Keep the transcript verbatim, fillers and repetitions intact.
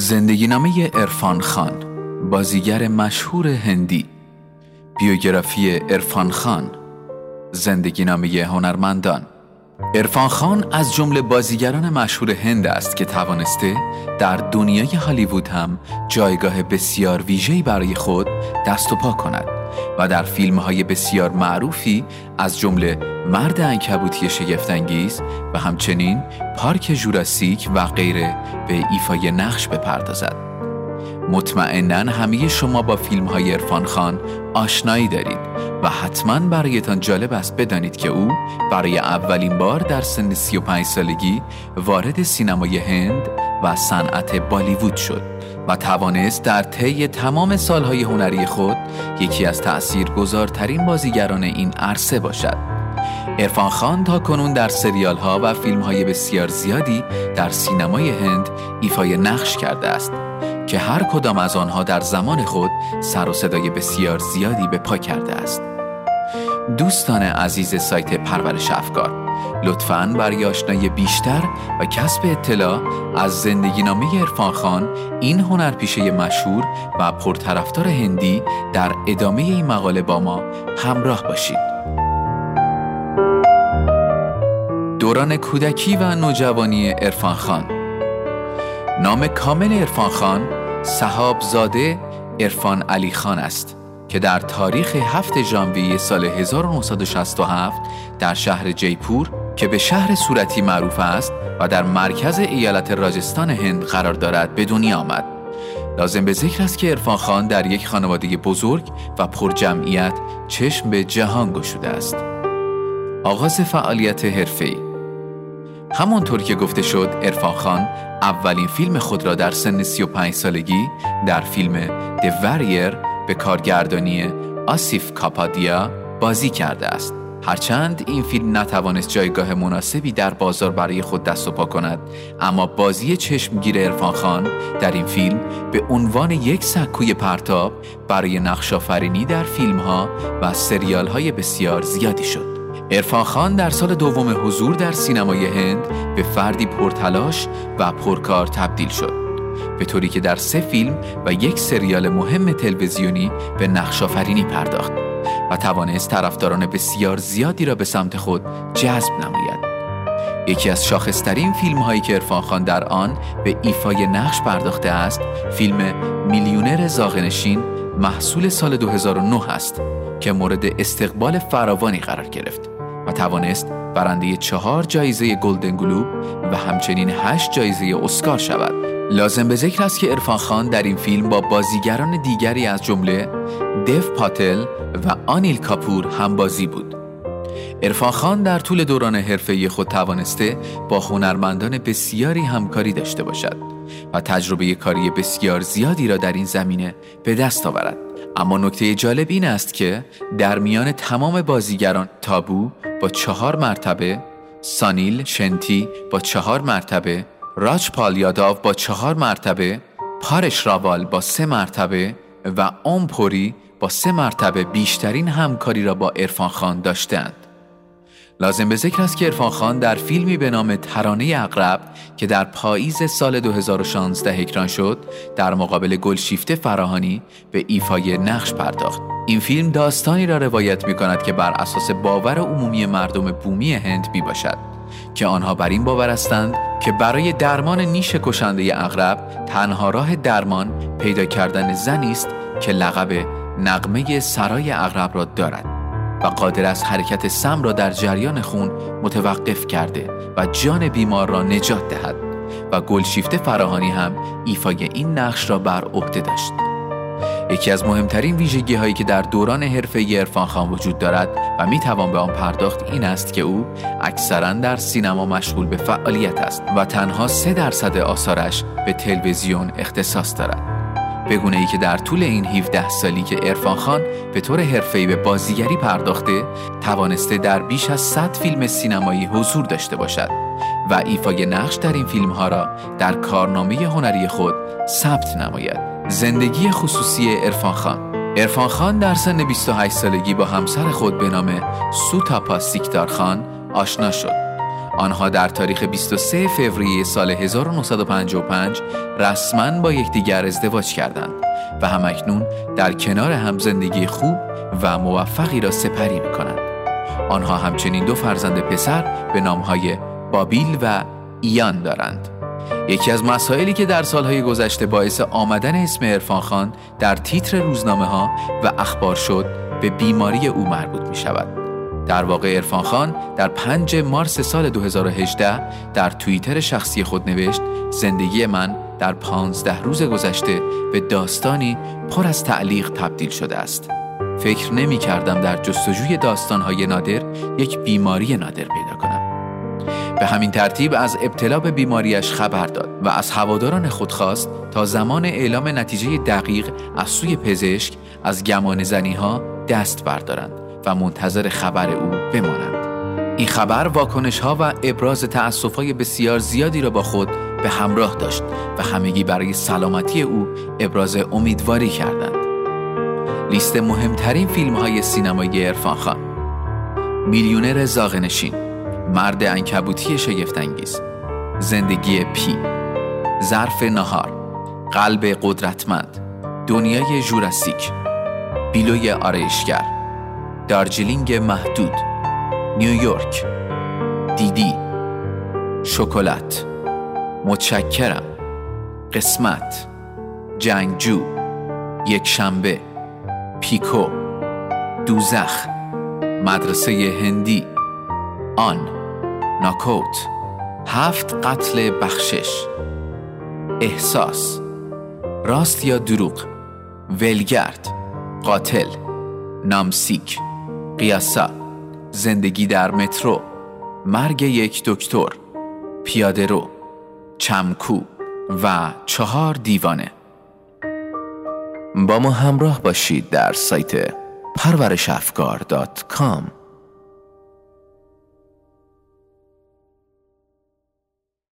زندگی نامه عرفان خان، بازیگر مشهور هندی. بیوگرافی عرفان خان، زندگی نامه هنرمندان. عرفان خان از جمله بازیگران مشهور هند است که توانسته در دنیای هالیوود هم جایگاه بسیار ویژه‌ای برای خود دست و پا کند و در فیلم‌های بسیار معروفی از جمله مرد عنکبوتی شگفت‌انگیز و همچنین پارک ژوراسیک و غیره به ایفای نقش بپردازد. مطمئناً همه شما با فیلم‌های عرفان خان آشنایی دارید و حتماً برایتان جالب است بدانید که او برای اولین بار در سن سی و پنج سالگی وارد سینمای هند و صنعت بالیوود شد و توانست در طی تمام سالهای هنری خود یکی از تأثیرگذارترین بازیگران این عرصه باشد. عرفان خان تا کنون در سریال‌ها و فیلم‌های بسیار زیادی در سینمای هند ایفای نقش کرده است که هر کدام از آنها در زمان خود سر و صدای بسیار زیادی به پا کرده است. دوستان عزیز سایت پرورش افکار، لطفاً برای آشنایی بیشتر و کسب اطلاع از زندگی نامه عرفان خان، این هنرپیشه مشهور و پرطرفدار هندی، در ادامه این مقاله با ما همراه باشید. دوران کودکی و نوجوانی عرفان خان. نام کامل عرفان خان سحاب زاده عرفان علی خان است که در تاریخ هفتم ژانویه سال هزار و نهصد و شصت و هفت در شهر جیپور که به شهر صورتی معروف است و در مرکز ایالت راجستان هند قرار دارد به دنیا آمد. لازم به ذکر است که عرفان خان در یک خانواده بزرگ و پر جمعیت چشم به جهان گشوده است. آغاز فعالیت حرفه‌ای. همانطور که گفته شد، عرفان خان اولین فیلم خود را در سن سی و پنج سالگی در فیلم The Warrior به کارگردانی آسیف کاپادیا بازی کرده است. هرچند این فیلم نتوانست جایگاه مناسبی در بازار برای خود دست و پا کند، اما بازی چشمگیر عرفان خان در این فیلم به عنوان یک سکوی پرتاب برای نقش‌آفرینی در فیلم‌ها و سریال‌های بسیار زیادی شد. عرفان خان در سال دوم حضور در سینمای هند به فردی پرتلاش و پرکار تبدیل شد، به طوری که در سه فیلم و یک سریال مهم تلویزیونی به نقش‌آفرینی پرداخت و توانست طرفداران بسیار زیادی را به سمت خود جذب نماید. یکی از شاخص‌ترین فیلم‌هایی که عرفان خان در آن به ایفای نقش پرداخته است، فیلم میلیونر زاغه‌نشین محصول سال دو هزار و نه است که مورد استقبال فراوانی قرار گرفت و توانست برنده چهار جایزه گلدن گلوب و همچنین هشت جایزه اسکار شود. لازم به ذکر است که عرفان خان در این فیلم با بازیگران دیگری از جمله دیو پاتل و آنیل کاپور هم بازی بود. عرفان خان در طول دوران حرفه‌ای خود توانسته با هنرمندان بسیاری همکاری داشته باشد و تجربه کاری بسیار زیادی را در این زمینه به دست آورد. اما نکته جالب این است که در میان تمام بازیگران تابو با چهار مرتبه، سانیل شنتی با چهار مرتبه، راج پال یاداو با چهار مرتبه، پارش راوال با سه مرتبه و اوم پوری با سه مرتبه بیشترین همکاری را با عرفان خان داشتند. لازم به ذکر است که عرفان خان در فیلمی به نام ترانه عقرب که در پاییز سال دو هزار و شانزده اکران شد، در مقابل گلشیفته فراهانی به ایفای نقش پرداخت. این فیلم داستانی را روایت می کند که بر اساس باور عمومی مردم بومی هند می باشد که آنها بر این باور هستند که برای درمان نیش کشنده عقرب تنها راه درمان پیدا کردن زنی است که لقب نغمه سرای عقرب را دارد و قادر است حرکت سم را در جریان خون متوقف کرده و جان بیمار را نجات دهد و گلشیفته فراهانی هم ایفای این نقش را بر عهده داشت. یکی از مهمترین ویژگی هایی که در دوران حرفه‌ای عرفان خان وجود دارد و می توان به آن پرداخت این است که او اکثرا در سینما مشغول به فعالیت است و تنها سه درصد آثارش به تلویزیون اختصاص دارد. به گونه‌ای که در طول این هفده سالی که عرفان خان به طور حرفه‌ای به بازیگری پرداخته، توانسته در بیش از صد فیلم سینمایی حضور داشته باشد و ایفای نقش در این فیلم‌ها را در کارنامه هنری خود ثبت نماید. زندگی خصوصی عرفان خان. عرفان خان در سن بیست و هشت سالگی با همسر خود به نام سوتاپا سیکدار خان آشنا شد. آنها در تاریخ بیست و سوم فوریه سال هزار و نهصد و پنجاه و پنج رسماً با یکدیگر ازدواج کردند و همکنون در کنار هم زندگی خوب و موفقی را سپری می‌کنند. آنها همچنین دو فرزند پسر به نام‌های بابیل و ایان دارند. یکی از مسائلی که در سالهای گذشته باعث آمدن اسم عرفان خان در تیتر روزنامه‌ها و اخبار شد، به بیماری او مربوط می‌شود. در واقع عرفان خان در پنجم مارس سال دو هزار و هجده در توییتر شخصی خود نوشت: زندگی من در پانزده روز گذشته به داستانی پر از تعلیق تبدیل شده است. فکر نمی کردم در جستجوی داستان‌های نادر یک بیماری نادر پیدا کنم. به همین ترتیب از ابتلا به بیماریش خبر داد و از هواداران خود خواست تا زمان اعلام نتیجه دقیق از سوی پزشک از گمان زنی‌ها دست بردارند و منتظر خبر او بمانند. این خبر واکنش‌ها و ابراز تأسف‌های بسیار زیادی را با خود به همراه داشت و همگی برای سلامتی او ابراز امیدواری کردند. لیست مهمترین فیلم‌های سینمایی عرفان خان: میلیونر زاغه‌نشین، مرد عنکبوتی شگفت‌انگیز، زندگی پی، ظرف نهار، قلب قدرتمند، دنیای ژوراسیک، بیلوی آرایشگر، دارجیلینگ محدود، نیویورک، دیدی، شکلات، متشکرم، قسمت، جنگجو، یک شنبه، پیکو، دوزخ، مدرسه هندی، آن، ناکوت، هفت قتل بخشش، احساس، راست یا دروغ، ولگرد، قاتل، نامسیک، قیاسا، زندگی در مترو، مرگ یک دکتر، پیاده رو، چمکو و چهار دیوانه. با ما همراه باشید در سایت پرورش افکار دات کام.